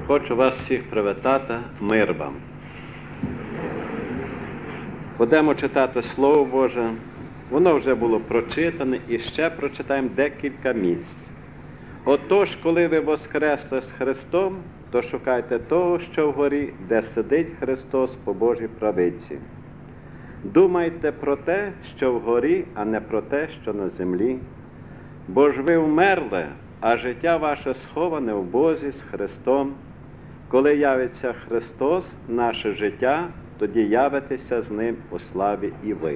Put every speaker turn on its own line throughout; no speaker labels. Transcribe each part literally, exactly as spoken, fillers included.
Хочу вас всіх привітати, мир вам. Будемо читати Слово Боже. Воно вже було прочитане і ще прочитаємо декілька місць. Отож, коли ви воскресли з Христом, то шукайте того, що вгорі, де сидить Христос по Божій правиці. Думайте про те, що вгорі, а не про те, що на землі. Бо ж ви вмерли, а життя ваше сховане в Бозі з Христом. Коли явиться Христос, наше життя, тоді явитеся з Ним у славі і ви.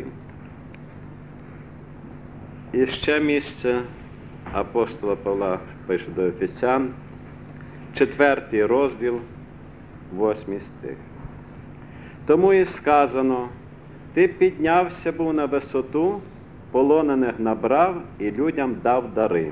І ще місце апостола Павла пише до Ефесян, четвертий розділ, восьмий стих. Тому і сказано: ти піднявся був на висоту, полонених набрав і людям дав дари.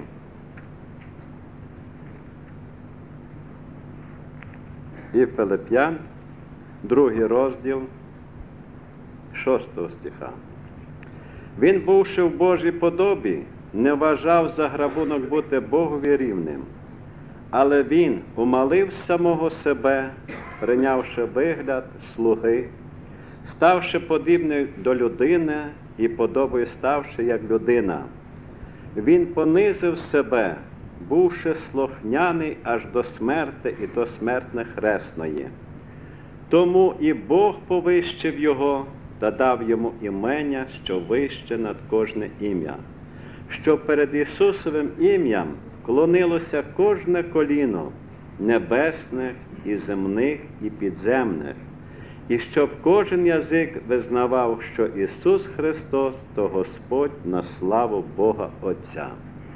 І Филип'ян, другий розділ, шостого стиха. Він, бувши в Божій подобі, не вважав за грабунок бути Богові рівним, але він умалив самого себе, прийнявши вигляд слуги, ставши подібним до людини і подобою ставши як людина. Він понизив себе, бувши слухняний аж до смерти і до смертне хресної. Тому і Бог повищив його та дав йому імення, що вище над кожне ім'я, що перед Ісусовим ім'ям клонилося кожне коліно небесних і земних і підземних, і щоб кожен язик визнавав, що Ісус Христос – то Господь на славу Бога Отця.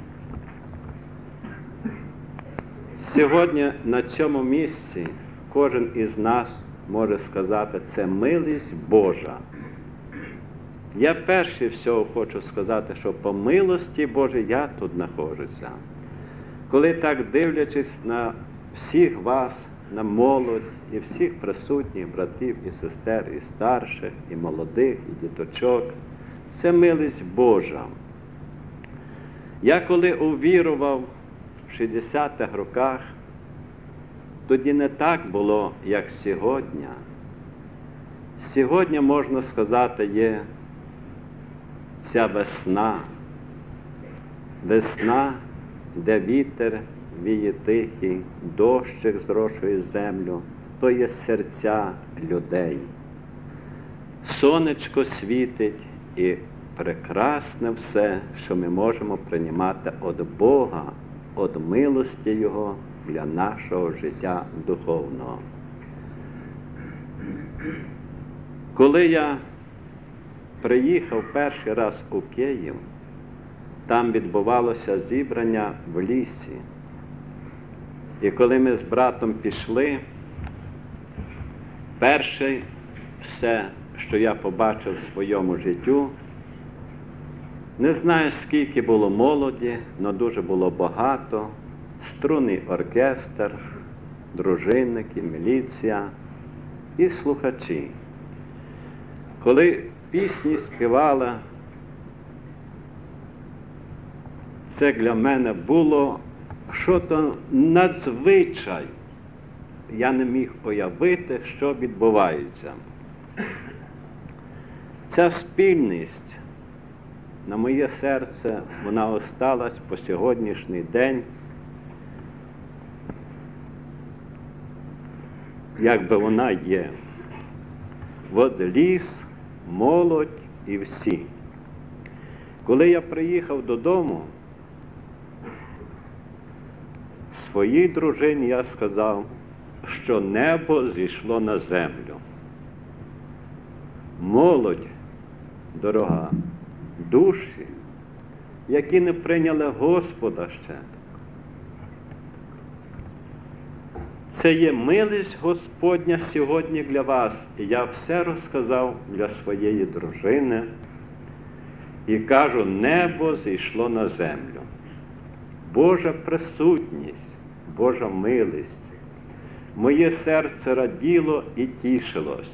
Сьогодні на цьому місці кожен із нас може сказати, це милість Божа. Я перше всього хочу сказати, що по милості Божій я тут знаходжуся. Коли так дивлячись на всіх вас, на молодь і всіх присутніх братів і сестер, і старших, і молодих, і діточок, це милість Божа. Я коли увірував в шістдесятих роках, тоді не так було, як сьогодні. Сьогодні, можна сказати, є ця весна. Весна, де вітер віє тихий, дощик зрошує землю, то є серця людей. Сонечко світить і прекрасне все, що ми можемо приймати від Бога, від милості Його для нашого життя духовного. Коли я приїхав перший раз у Київ, там відбувалося зібрання в лісі. І коли ми з братом пішли, перше все, що я побачив в своєму життю, не знаю, скільки було молоді, але дуже було багато, струнний оркестр, дружинники, міліція і слухачі. Коли пісні співали, це для мене було щось надзвичай. Я не міг уявити, що відбувається. Ця спільність, на моє серце, вона осталась по сьогоднішній день, якби вона є. От ліс, молодь і всі. Коли я приїхав додому, своїй дружині я сказав, що небо зійшло на землю. Молодь, дорога, душі, які не прийняли Господа ще. Це є милість Господня сьогодні для вас. І я все розказав для своєї дружини. І кажу, небо зійшло на землю. Божа присутність, Божа милість. Моє серце раділо і тішилось.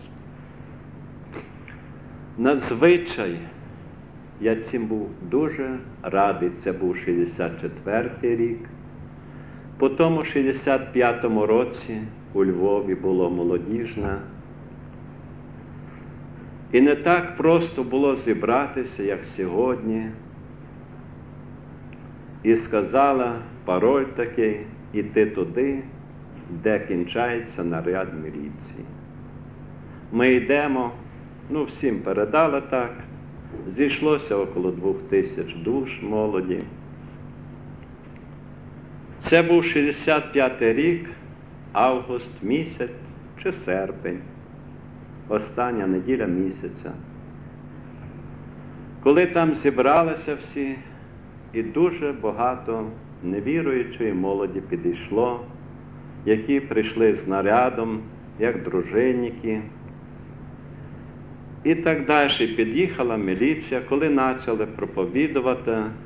Надзвичай, я цим був дуже радий. Це був шістдесят четвертий рік. По тому шістдесят п'ятому році у Львові було молодіжне. І не так просто було зібратися, як сьогодні. І сказала пароль такий: іти туди, де кінчається наряд міліції. Ми йдемо, ну всім передали так, зійшлося около двох тисяч душ молоді. Це був шістдесят п'ятий рік, август місяць чи серпень, остання неділя місяця. Коли там зібралися всі, і дуже багато невіруючої молоді підійшло, які прийшли з нарядом, як дружинники. І так далі під'їхала міліція, коли почали проповідувати,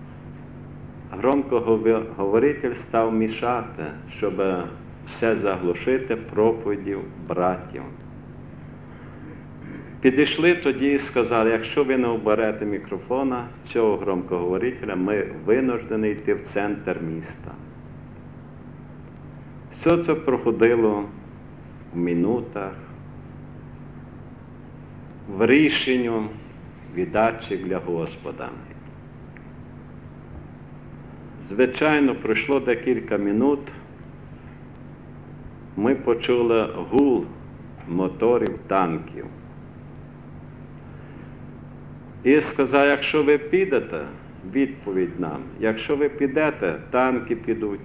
громкоговоритель став мішати, щоб все заглушити проповідів братів. Підійшли тоді і сказали: якщо ви не оберете мікрофона цього громкоговорителя, ми винуждені йти в центр міста. Все це проходило в минутах, в рішенню віддачі для Господа. Звичайно, пройшло декілька минут, ми почули гул моторів танків. І сказав: якщо ви підете, відповідь нам, якщо ви підете, танки підуть.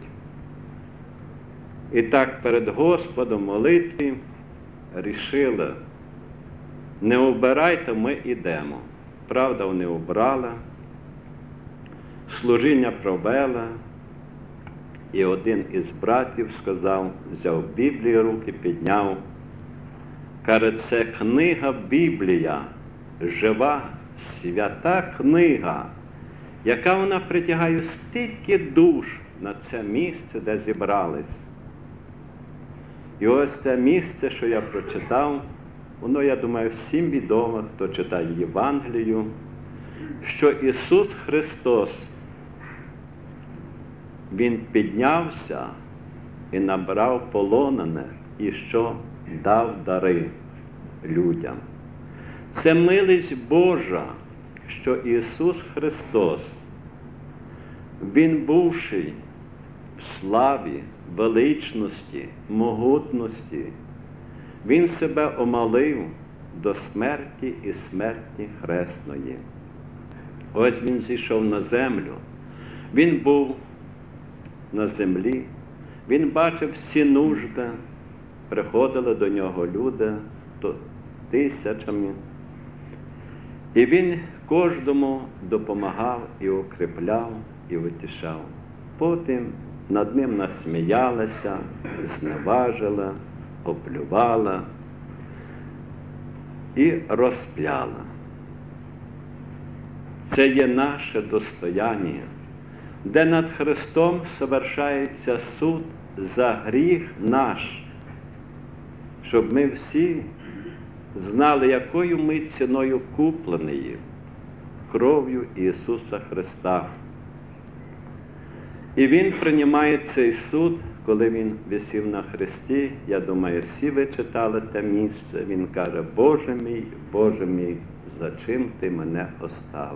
І так перед Господом молитві рішили: не обирайте, ми йдемо. Правда, вони обрали, служіння провели, і один із братів сказав, взяв Біблію в руки, підняв, каже: це книга Біблія, жива, свята книга, яка вона притягає стільки душ на це місце, де зібрались. І ось це місце, що я прочитав, воно, я думаю, всім відомо, хто читає Євангелію, що Ісус Христос, Він піднявся і набрав полонених, і що дав дари людям. Це милість Божа, що Ісус Христос, Він бувший в славі, величності, могутності, Він себе омалив до смерті і смерті хресної. Ось Він зійшов на землю. Він був на землі, Він бачив всі нужди, приходили до Нього люди то тисячами. І Він кожному допомагав і укріпляв, і утішав. Потім над Ним насміялися, зневажили, оплювали і розп'яли. Це є наше достояння, де над Христом совершається суд за гріх наш, щоб ми всі знали, якою ми ціною куплені кров'ю Ісуса Христа. І Він приймає цей суд, коли Він висів на хресті. Я думаю, всі ви читали те місце. Він каже: Боже мій, Боже мій, за чим ти мене оставив?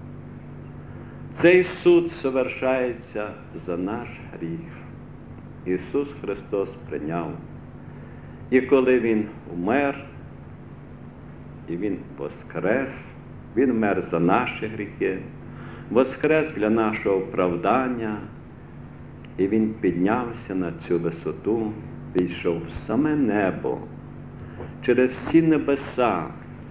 Цей суд совершається за наш гріх. Ісус Христос прийняв. І коли Він умер, і Він воскрес, Він вмер за наші гріхи, воскрес для нашого оправдання, і Він піднявся на цю висоту, пішов в саме небо, через всі небеса.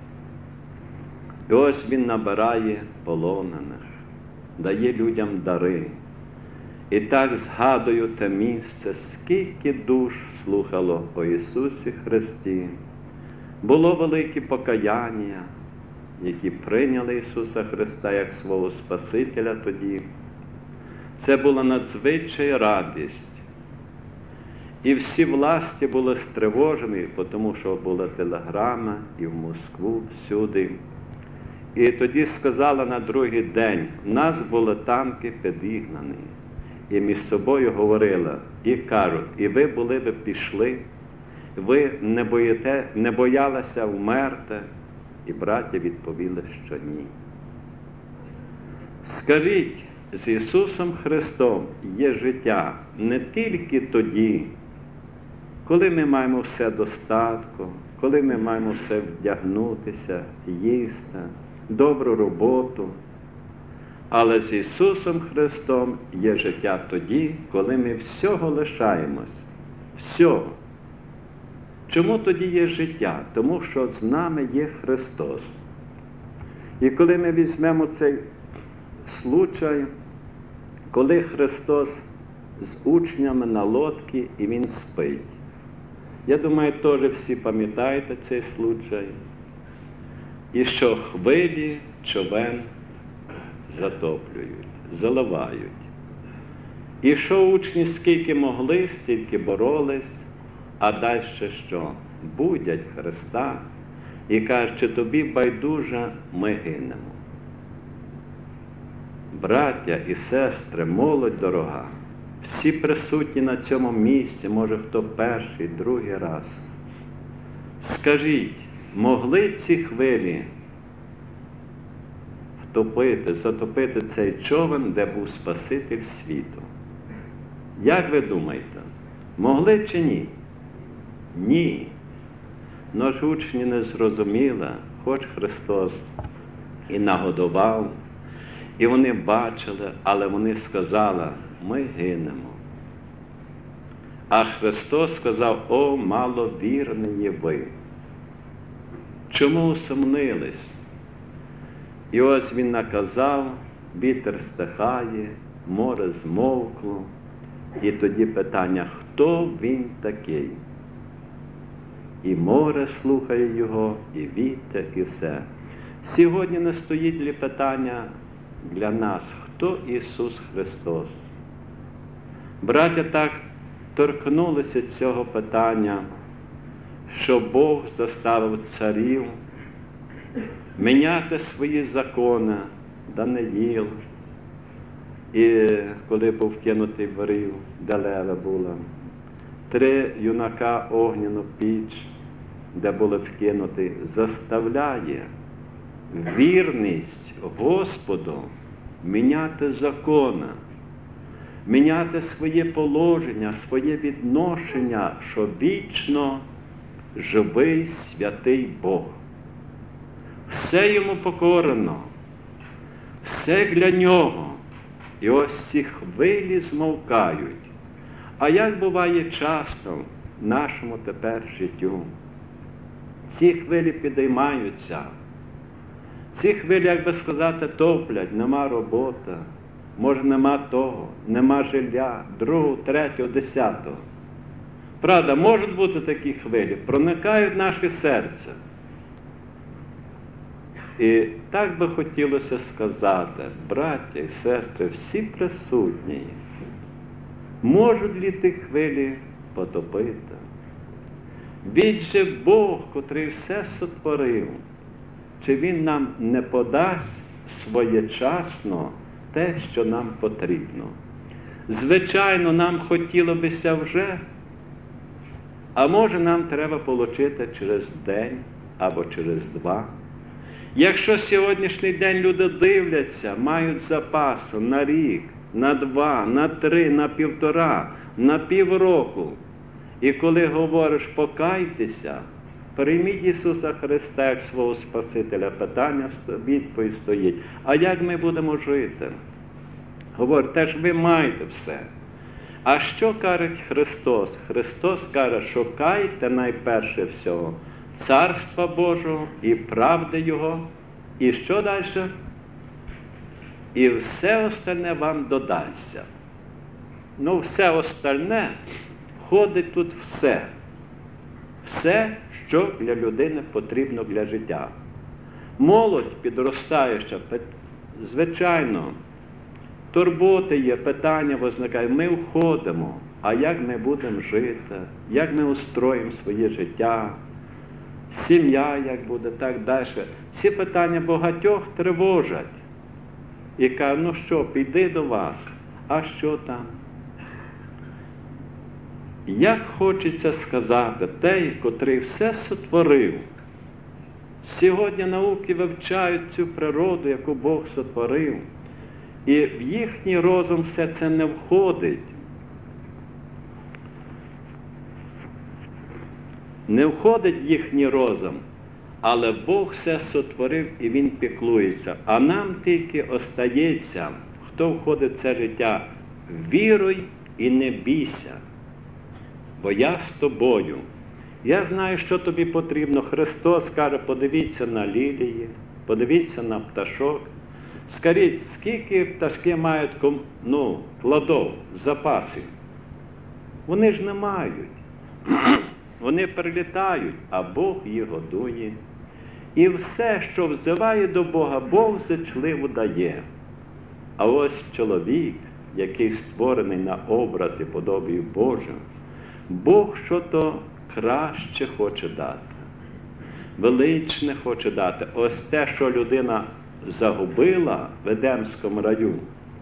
І ось Він набирає полонених, дає людям дари. І так згадую те місце, скільки душ слухало о Ісусі Христі. Було велике покаяння, які прийняли Ісуса Христа як свого Спасителя тоді. Це була надзвичайна радість. І всі власті були стривожені, тому що були телеграми і в Москву, всюди. І тоді сказала на другий день: в нас були танки підігнані. і між собою говорили, і кажуть, і ви були б пішли, ви не, боїте, не боялися вмерти? І браття відповіли, що ні. Скажіть, з Ісусом Христом є життя не тільки тоді, коли ми маємо все достатку, коли ми маємо все вдягнутися, їсти, добру роботу, але з Ісусом Христом є життя тоді, коли ми всього лишаємось. Всього. Чому тоді є життя? Тому що з нами є Христос. І коли ми візьмемо цей случай, коли Христос з учнями на лодці і Він спить. Я думаю, теж всі пам'ятаєте цей случай. І що хвилі човен затоплюють, заливають. І що учні скільки могли, стільки боролись, а далі що? Будять Христа і кажуть, чи тобі байдуже, ми гинемо. Браття і сестри, молодь дорога, всі присутні на цьому місці, може хто перший, другий раз. Скажіть, могли ці хвилі втопити, затопити цей човен, де був Спаситель світу? Як ви думаєте, могли чи ні? Ні. Но ж учні не зрозуміли, хоч Христос і нагодував, і вони бачили, але вони сказали, ми гинемо. А Христос сказав, о, маловірні ви. Чому усомнились? І ось Він наказав, вітер стихає, море змовкло. І тоді питання, хто Він такий? І море слухає Його, і вітер, і все. Сьогодні не стоїть ли питання для нас, хто Ісус Христос? Браття так торкнулися цього питання, що Бог заставив царів міняти свої закони. Даниїл, і коли був кинутий в рів, де лева була, три юнака огняну піч, де були вкинуті, заставляє вірність Господу міняти закони, міняти своє положення, своє відношення, що вічно живий святий Бог. Все йому покорено, все для нього. І ось ці хвилі змовкають. А як буває часто в нашому тепер життю? Ці хвилі підіймаються. Ці хвилі, як би сказати, топлять, нема роботи, може нема того, нема жилья, другого, третього, десятого. Правда, можуть бути такі хвилі, проникають в наше серце. І так би хотілося сказати, браття і сестри, всі присутні, можуть ли ті хвилі потопити? Він же Бог, котрий все сотворив, чи Він нам не подасть своєчасно те, що нам потрібно? Звичайно, нам хотілося б вже, а може нам треба отримати через день або через два. Якщо сьогоднішній день люди дивляться, мають запасу на рік, на два, на три, на півтора, на півроку, і коли говориш покайтеся, прийміть Ісуса Христа як свого Спасителя, питання, відповідь стоїть. А як ми будемо жити? Говорить, теж ви маєте все. А що каже Христос? Христос каже, шукайте найперше всього Царства Божого і правди Його. І що далі? І все остальне вам додасться. Ну, все остальне входить тут все. Все, що для людини потрібно для життя. Молодь підростаюча, звичайно, турботи є, питання виникають. Ми входимо, а як ми будемо жити, як ми устроїмо своє життя, сім'я як буде, так далі. Ці питання багатьох тривожать. І кажуть, ну що, піди до вас, а що там? Як хочеться сказати, той, котрий все сотворив. Сьогодні науки вивчають цю природу, яку Бог сотворив. І в їхній розум все це не входить. Не входить в їхній розум, але Бог все сотворив і Він піклується. А нам тільки остається, хто входить в це життя, віруй і не бійся, бо я з тобою. Я знаю, що тобі потрібно. Христос каже, подивіться на лілії, подивіться на пташок. Скажіть, скільки пташки мають ну, плодов, запасів? Вони ж не мають. Вони прилітають, а Бог їх годує. І все, що взиває до Бога, Бог зичливо дає. А ось чоловік, який створений на образ і подобію Божу, Бог що-то краще хоче дати, величне хоче дати. Ось те, що людина загубила в Едемському раю,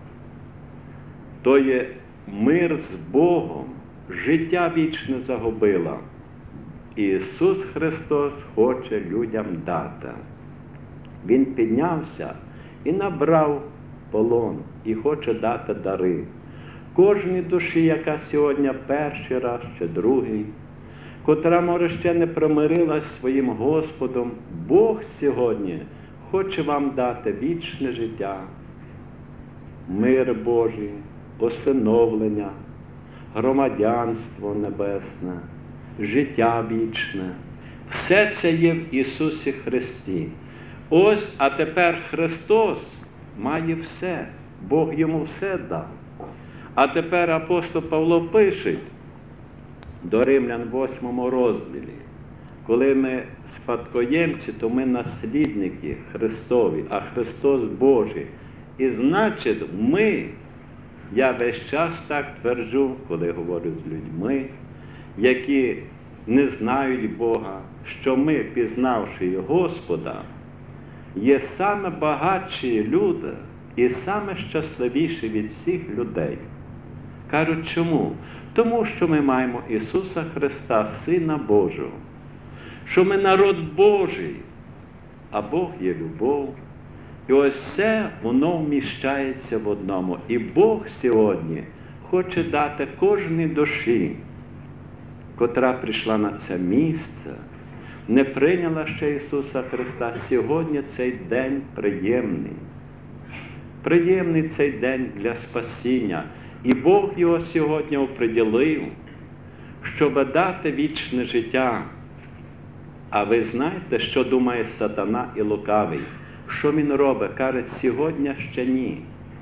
то є мир з Богом, життя вічне загубила. Ісус Христос хоче людям дати. Він піднявся і набрав полон, і хоче дати дари. Кожній душі, яка сьогодні перший раз чи другий, котра, може, ще не примирилась зі своїм Господом, Бог сьогодні хоче вам дати вічне життя, мир Божий, осиновлення, громадянство небесне, життя вічне. Все це є в Ісусі Христі. Ось, а тепер Христос має все. Бог йому все дав. А тепер апостол Павло пише до Римлян восьмому розділі: коли ми спадкоємці, то ми наслідники Христові, а Христос Божий. І значить, ми, я весь час так тверджу, коли говорю з людьми, які не знають Бога, що ми, пізнавши Господа, є саме багатші люди і саме щасливіші від всіх людей. Кажуть, чому? Тому що ми маємо Ісуса Христа, Сина Божого, що ми народ Божий, а Бог є любов. І ось все, воно вміщається в одному. І Бог сьогодні хоче дати кожній душі, котра прийшла на це місце, не прийняла ще Ісуса Христа. Сьогодні цей день приємний. Приємний цей день для спасіння. І Бог його сьогодні оприділив, щоб дати вічне життя. А ви знаєте, що думає сатана і лукавий? Що він робить? Каже, сьогодні ще ні.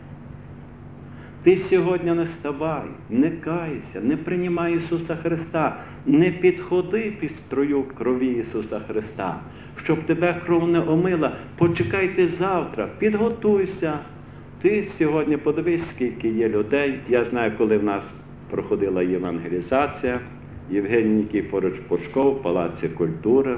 Ти сьогодні не ставай, не кайся, не приймай Ісуса Христа, не підходи під струю крові Ісуса Христа, щоб тебе кров не омила. Почекайте завтра, підготуйся. Ти сьогодні подивись, скільки є людей. Я знаю, коли в нас проходила євангелізація, Євгеній Нікіфорович Пушков в Палаці культури.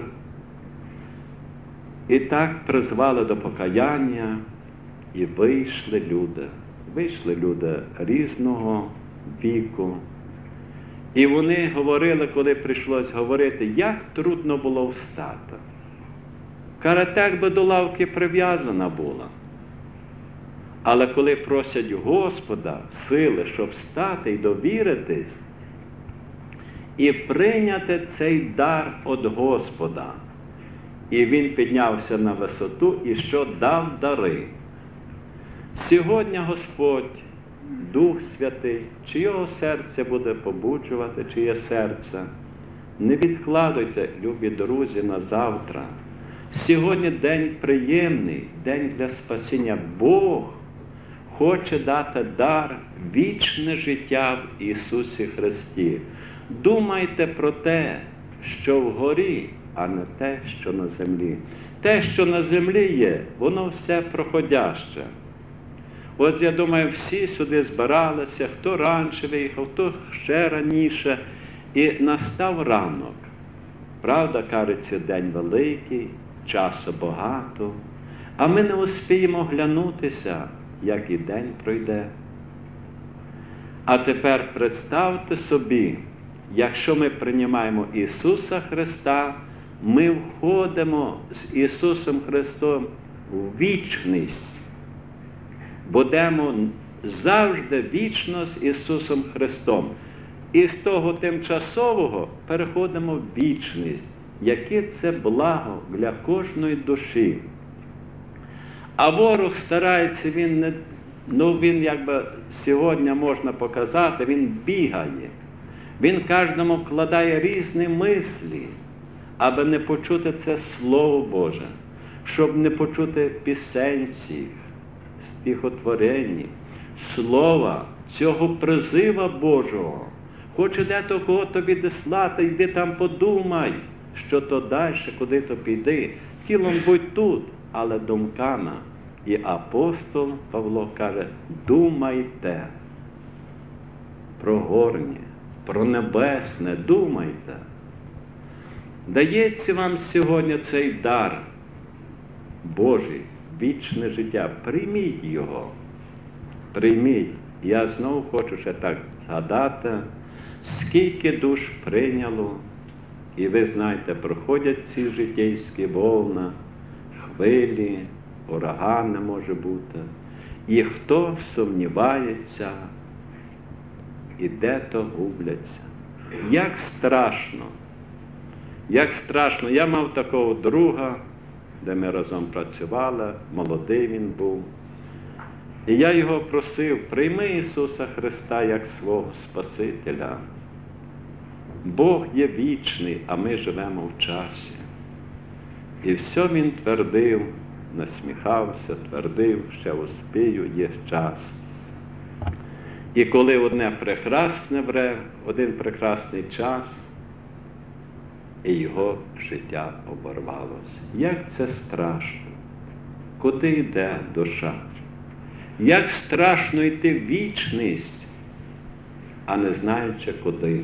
І так призвали до покаяння, і вийшли люди. Вийшли люди різного віку. І вони говорили, коли прийшлось говорити, як трудно було встати. Каже, так би до лавки прив'язана була. Але коли просять Господа сили, щоб встати і довіритись, і прийняти цей дар від Господа. І він піднявся на висоту і що дав дари. Сьогодні Господь, Дух Святий, чи його серце буде побуджувати, чиє серце. Не відкладуйте, любі друзі, на завтра. Сьогодні день приємний, день для спасіння. Бог хоче дати дар, вічне життя в Ісусі Христі. Думайте про те, що вгорі, а не те, що на землі. Те, що на землі є, воно все проходяще. Ось, я думаю, всі сюди збиралися, хто раніше виїхав, хто ще раніше. І настав ранок. Правда, кажеться, день великий, часу багато. А ми не успіємо глянутися, як і день пройде. А тепер представте собі, Якщо ми приймаємо Ісуса Христа, ми входимо з Ісусом Христом в вічність. Будемо завжди вічно з Ісусом Христом. І з того тимчасового переходимо в вічність. Яке це благо для кожної душі. А ворог старається, він не, ну він якби сьогодні можна показати, він бігає. Він кожному вкладає різні мислі, аби не почути це Слово Боже, щоб не почути пісенці, стихотворень, слова, цього призива Божого. Хоче де-то кого тобі дислати, йди там подумай, що то далі, куди то піди. Тілом будь тут, але думками. І апостол Павло каже, думайте про горнє, про небесне, думайте. Дається вам сьогодні цей дар Божий, вічне життя. Прийміть його. Прийміть. Я знову хочу ще так згадати, скільки душ прийняло, і ви знаєте, проходять ці життєйські волни, хвилі, урагани може бути. І хто сумнівається, і де-то губляться. Як страшно, як страшно. Я мав такого друга, де ми разом працювали, молодий він був. І я його просив, прийми Ісуса Христа як свого Спасителя. Бог є вічний, а ми живемо в часі. І все він твердив, насміхався, твердив, ще успію, є час. І коли одне прекрасне время, один прекрасний час, і його життя оборвалося. Як це страшно! Куди йде душа? Як страшно йти в вічність, а не знаючи куди.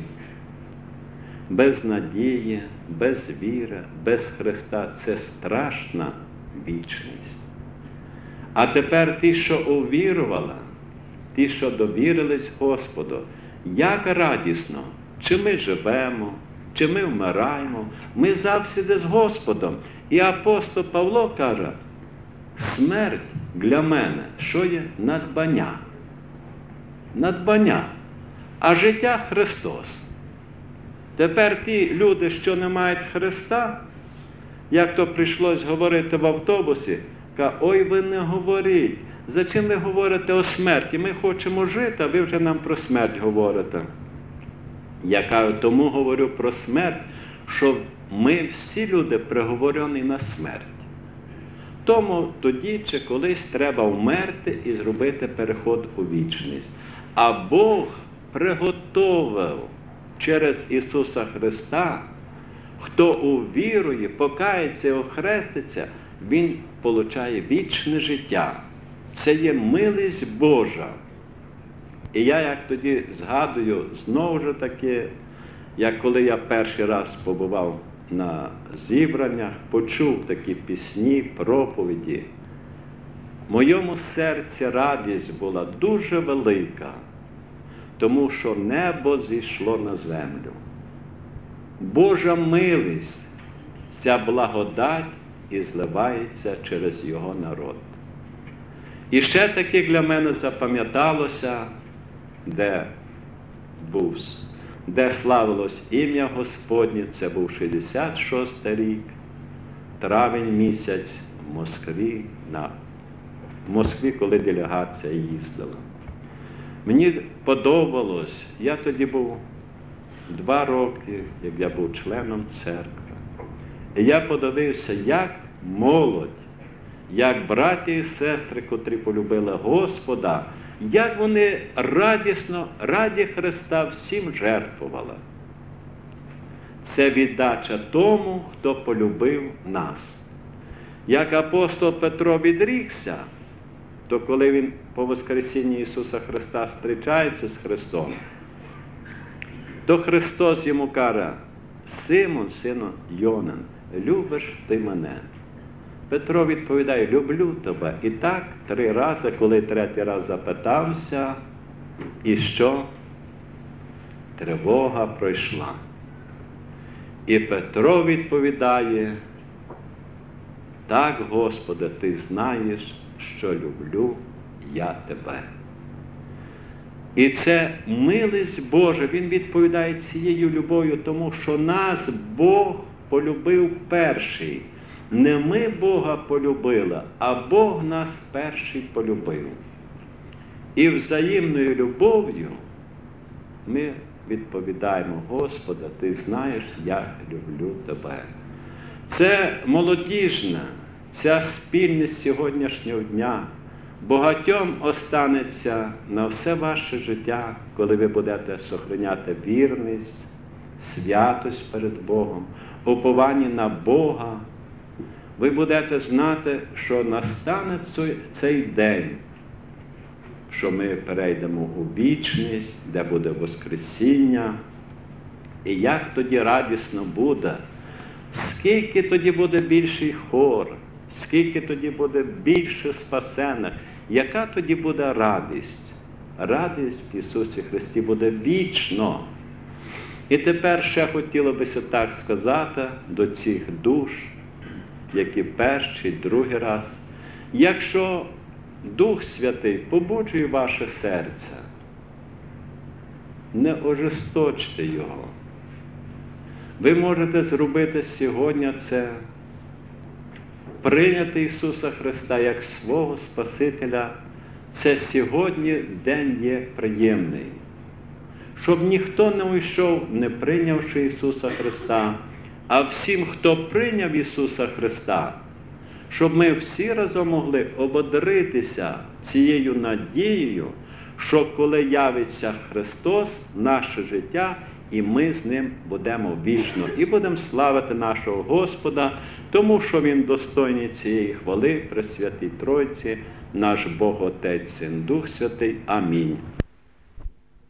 Без надії, без віри, без Христа – це страшна вічність. А тепер ті, що увірували, ті, що довірились Господу, як радісно, чи ми живемо, чи ми вмираємо, ми завжди з Господом. І апостол Павло каже, смерть для мене, що є? Надбання. Надбання. А життя Христос. Тепер ті люди, що не мають Христа, як то прийшлось говорити в автобусі, кажуть, ой, ви не говоріть, за чим ви говорите о смерті? Ми хочемо жити, а ви вже нам про смерть говорите. Я кажу, тому говорю про смерть, що ми всі люди приговорені на смерть. Тому тоді чи колись треба вмерти і зробити переход у вічність. А Бог приготовив через Ісуса Христа, хто увірує, покається і охреститься, він получає вічне життя. Це є милість Божа. І я, як тоді згадую, знову ж таки, як коли я перший раз побував на зібраннях, почув такі пісні, проповіді, в моєму серці радість була дуже велика, тому що небо зійшло на землю. Божа милість, ця благодать і зливається через його народ. І ще таки для мене запам'яталося, де був, де славилось ім'я Господнє, це був шістдесят шостий рік, травень місяць в Москві, на в Москві, коли делегація їздила. Мені подобалось, я тоді був два роки, як я був членом церкви. І я подивився, як молодь, як браті і сестри, котрі полюбили Господа, як вони радісно, раді Христа всім жертвували. Це віддача тому, хто полюбив нас. Як апостол Петро відрікся, то коли він по Воскресінні Ісуса Христа зустрічається з Христом, то Христос йому каже, Симон, сину Йонин, любиш ти мене? Петро відповідає, люблю тебе. І так три рази, коли третій раз запитався, і що? тривога пройшла. І Петро відповідає: так, Господи, Ти знаєш, що люблю я Тебе. І це милість Божа, він відповідає цією любов'ю, тому що нас Бог полюбив перший. Не ми Бога полюбили, а Бог нас перший полюбив. І взаємною любов'ю ми відповідаємо: Господи, Ти знаєш, я люблю Тебе. Це молодіжна, ця спільність сьогоднішнього дня багатьом останеться на все ваше життя, коли ви будете сохраняти вірність, святость перед Богом, уповання на Бога. Ви будете знати, що настане цей день, що ми перейдемо у вічність, де буде Воскресіння. І як тоді радісно буде, скільки тоді буде більший хор, скільки тоді буде більше спасених, яка тоді буде радість. Радість в Ісусі Христі буде вічно. І тепер ще хотіло би так сказати до цих душ, які перший, другий раз. Якщо Дух Святий побуджує ваше серце, не ожесточте його. Ви можете зробити сьогодні це, прийняти Ісуса Христа як свого Спасителя. Це сьогодні день є приємний. Щоб ніхто не уйшов, не прийнявши Ісуса Христа, а всім, хто прийняв Ісуса Христа, щоб ми всі разом могли ободритися цією надією, що коли явиться Христос в наше життя, і ми з Ним будемо вічно, і будемо славити нашого Господа, тому що Він достойний цієї хвали при Святій Тройці, наш Бог Отець, Син, Дух Святий. Амінь.